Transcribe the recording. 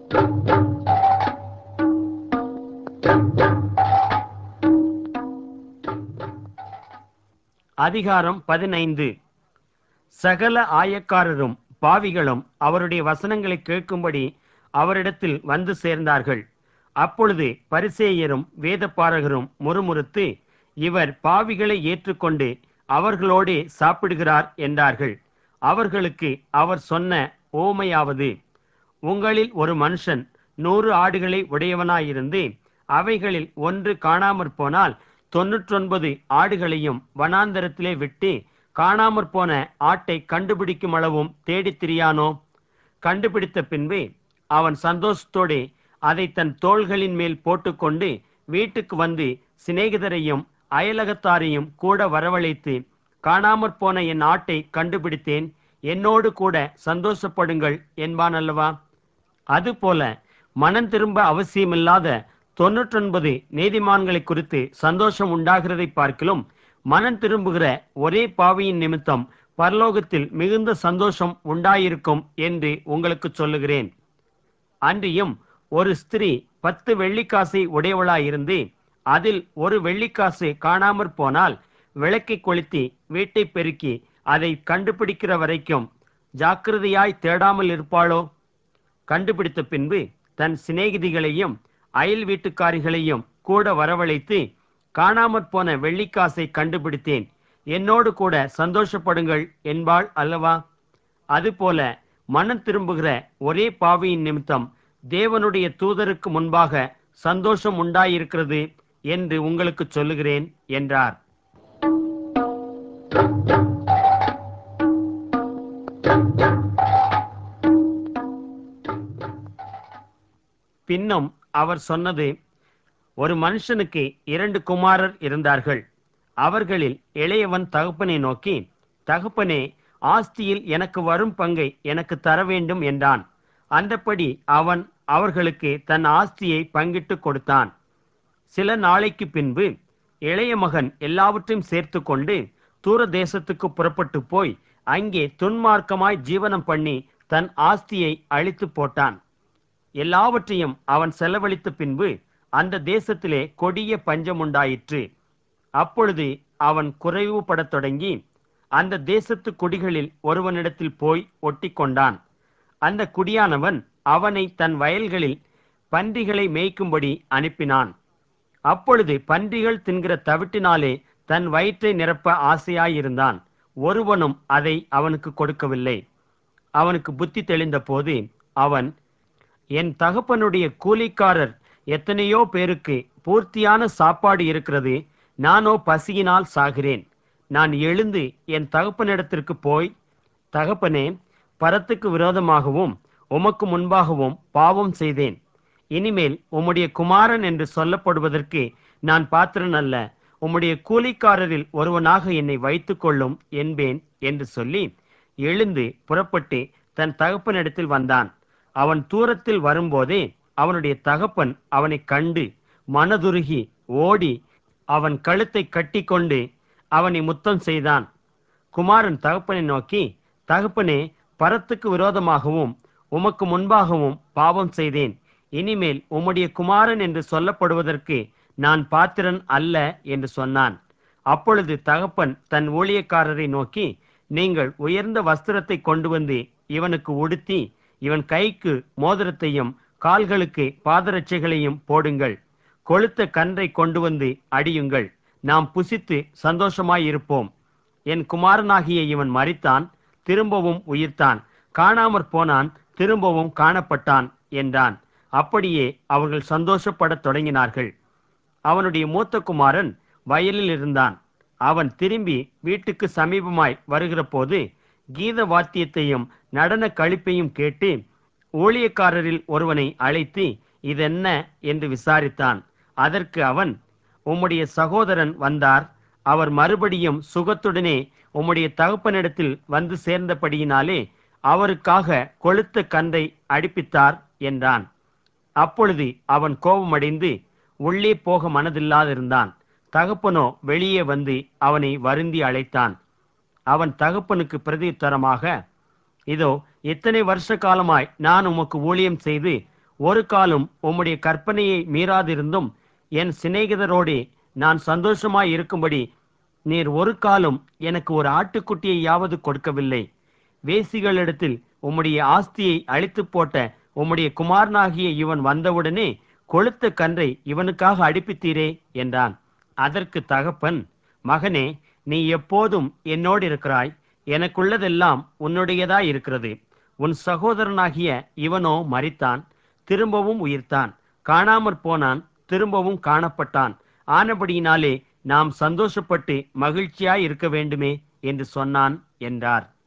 அதிகாரம் 15. சகல ஆயக்காரரும் பாவிகளும் அவருடைய வசனங்களை கேட்கும்படி அவரிடத்தில் வந்து சேர்ந்தார்கள். அப்பொழுது பரிசேயரும் வேதபாரகரும் முறுமுறுத்து, இவர் பாவிகளை ஏற்றுக்கொண்டு அவர்களோடே சாப்பிடுகிறார் என்றார்கள். அவர்களுக்கு அவர் சொன்ன ஓமையாவது, உங்களில் ஒரு மனுஷன் 100 ஆடுகளை உடையவனாயிருந்து அவைகளில் ஒன்று காணாமற் போனால் 99 ஆடுகளையும் வனாந்தரத்திலே விட்டு காணாமற் போன ஆட்டை கண்டுபிடிக்கும் அளவும் தேடித் திரியானோ? கண்டுபிடித்த பின்பு அவன் சந்தோஷத்தோடே அதை தன் தோள்களின் மேல் போட்டுக்கொண்டு வீட்டுக்கு வந்து சிநேகிதரையும் அயலகத்தாரையும் கூட வரவழைத்து, காணாமற் போன என் ஆட்டை கண்டுபிடித்தேன், என்னோடு கூட சந்தோஷப்படுங்கள் என்பான் அல்லவா? அதுபோல மனம் திரும்ப அவசியமில்லாத 99 நீதிமான்களை குறித்து சந்தோஷம் உண்டாகிறதை பார்க்கிலும் மனம் திரும்புகிற ஒரே பாவியின் நிமித்தம் பரலோகத்தில் மிகுந்த சந்தோஷம் உண்டாயிருக்கும் என்று உங்களுக்கு சொல்லுகிறேன். அன்றியும் ஒரு ஸ்திரீ 10 வெள்ளிக்காசை உடையவளாயிருந்து அதில் ஒரு வெள்ளிக்காசு காணாமற் போனால் விளக்கை கொளுத்தி வீட்டை பெருக்கி அதை கண்டுபிடிக்கிற வரைக்கும் ஜாக்கிரதையாய் தேடாமல் இருப்பாளோ? கண்டுபிடித்த பின்பு தன் சிநேகிதிகளையும் அயல் வீட்டுக்காரிகளையும் கூட வரவழைத்து, காணாமற் போன வெள்ளிக்காசை கண்டுபிடித்தேன், என்னோடு கூட சந்தோஷப்படுங்கள் என்பாள் அல்லவா? அதுபோல மனம் திரும்புகிற ஒரே பாவியின் நிமித்தம் தேவனுடைய தூதருக்கு முன்பாக சந்தோஷம் உண்டாயிருக்கிறது என்று உங்களுக்கு சொல்லுகிறேன் என்றார். பின்னும் அவர் சொன்னது, ஒரு மனுஷனுக்கு 2 குமாரர் இருந்தார்கள். அவர்களில் இளையவன் தகப்பனை நோக்கி, தகப்பனே, ஆஸ்தியில் எனக்கு வரும் பங்கை எனக்கு தர வேண்டும் என்றான். அந்தப்படி அவன் அவர்களுக்கு தன் ஆஸ்தியை பங்கிட்டு கொடுத்தான். சில நாளைக்கு பின்பு இளைய மகன் எல்லாவற்றையும் சேர்த்து கொண்டு தூர தேசத்துக்கு புறப்பட்டு போய் அங்கே துன்மார்க்கமாய் ஜீவனம் பண்ணி தன் ஆஸ்தியை அழித்து போட்டான். எல்லாவற்றையும் அவன் செலவழித்த பின்பு அந்த தேசத்திலே கொடிய பஞ்சம் உண்டாயிற்று. அப்பொழுது அவன் குறைவுபடத் தொடங்கி அந்த தேசத்து குடிகளில் ஒருவனிடத்தில் போய் ஒட்டி கொண்டான். அந்த குடியானவன் அவனை தன் வயல்களில் பன்றிகளை மேய்க்கும்படி அனுப்பினான். அப்பொழுது பன்றிகள் தின்கிற தவிட்டினாலே தன் வயிற்றை நிரப்ப ஆசையாயிருந்தான். ஒருவனும் அதை அவனுக்கு கொடுக்கவில்லை. அவனுக்கு புத்தி தெளிந்த போது அவன், என் தகப்பனுடைய கூலிக்காரர் எத்தனையோ பேருக்கு பூர்த்தியான சாப்பாடு இருக்கிறது, நானோ பசியினால் சாகிறேன். நான் எழுந்து என் தகப்பனிடத்திற்கு போய், தகப்பனே, பரத்துக்கு விரோதமாகவும் உமக்கு முன்பாகவும் பாவம் செய்தேன். இனிமேல் உம்முடைய குமாரன் என்று சொல்லப்படுவதற்கு நான் பாத்திரன் அல்ல. உம்முடைய கூலிக்காரரில் ஒருவனாக என்னை வைத்துக் கொள்ளும் என்பேன் என்று சொல்லி எழுந்து புறப்பட்டு தன் தகப்பனிடத்தில் வந்தான். அவன் தூரத்தில் வரும்போதே அவனுடைய தகப்பன் அவனை கண்டு மனதுருகி ஓடி அவன் கழுத்தை கட்டி கொண்டு அவனை முத்தம் செய்தான். குமாரன் தகப்பனை நோக்கி, தகப்பனே, பரத்துக்கு விரோதமாகவும் உமக்கு முன்பாகவும் பாவம் செய்தேன். இனிமேல் உம்முடைய குமாரன் என்று சொல்லப்படுவதற்கு நான் பாத்திரன் அல்ல என்று சொன்னான். அப்பொழுது தகப்பன் தன் ஊழியக்காரரை நோக்கி, நீங்கள் உயர்ந்த வஸ்திரத்தை கொண்டு வந்து இவனுக்கு உடுத்தி இவன் கைக்கு மோதிரத்தையும் கால்களுக்கு பாதரட்சைகளையும் போடுங்கள். கொழுத்த கன்றை கொண்டு வந்து அடியுங்கள். நாம் புசித்து சந்தோஷமாயிருப்போம். என் குமாரனாகிய இவன் மரித்தான், திரும்பவும் உயிர்த்தான், காணாமற் போனான், திரும்பவும் காணப்பட்டான் என்றான். அப்படியே அவர்கள் சந்தோஷப்படத் தொடங்கினார்கள். அவனுடைய மூத்த குமாரன் வயலில் இருந்தான். அவன் திரும்பி வீட்டுக்கு சமீபமாய் வருகிற போது கீத வாத்தியத்தையும் நடன களிப்பையும் கேட்டு ஊழியக்காரரில் ஒருவனை அழைத்து, இதென்ன என்று விசாரித்தான். அதற்கு அவன், உம்முடைய சகோதரன் வந்தார், அவர் மறுபடியும் சுகத்துடனே உம்முடைய தகப்பனிடத்தில் வந்து சேர்ந்தபடியினாலே அவருக்காக கொழுத்த கன்றை அடிப்பித்தார் என்றான். அப்பொழுது அவன் கோபமடைந்து உள்ளே போக மனதில்லாதிருந்தான். தகப்பனோ வெளியே வந்து அவனை வருந்தி அழைத்தான். அவன் தகப்பனுக்கு பிரதியுத்தரமாக, இதோ இத்தனை வருஷ காலமாய் நான் உமக்கு ஊழியம் செய்து ஒரு காலம் உம்முடைய கற்பனையை மீறாதிருந்தும் என் சிநேகிதரோடே நான் சந்தோஷமாய் இருக்கும்படி நீர் ஒரு காலம் எனக்கு ஒரு ஆட்டுக்குட்டியையாவது கொடுக்கவில்லை. வேசிகளிடத்தில் உம்முடைய ஆஸ்தியை அழித்து போட்ட உம்முடைய குமாரனாகிய இவன் வந்தவுடனே கொழுத்த கன்றை இவனுக்காக அடிப்பித்தீரே என்றான். அதற்கு தகப்பன், மகனே, நீ எப்போதும் என்னோடு இருக்கிறாய், எனக்குள்ளதெல்லாம் உன்னுடையதாய் இருக்கிறது. உன் சகோதரனாகிய இவனோ மரித்தான், திரும்பவும் உயிர்த்தான், காணாமற் போனான், திரும்பவும் காணப்பட்டான். ஆனபடியினாலே நாம் சந்தோஷப்பட்டு மகிழ்ச்சியாய் இருக்க வேண்டுமே என்று சொன்னான் என்றார்.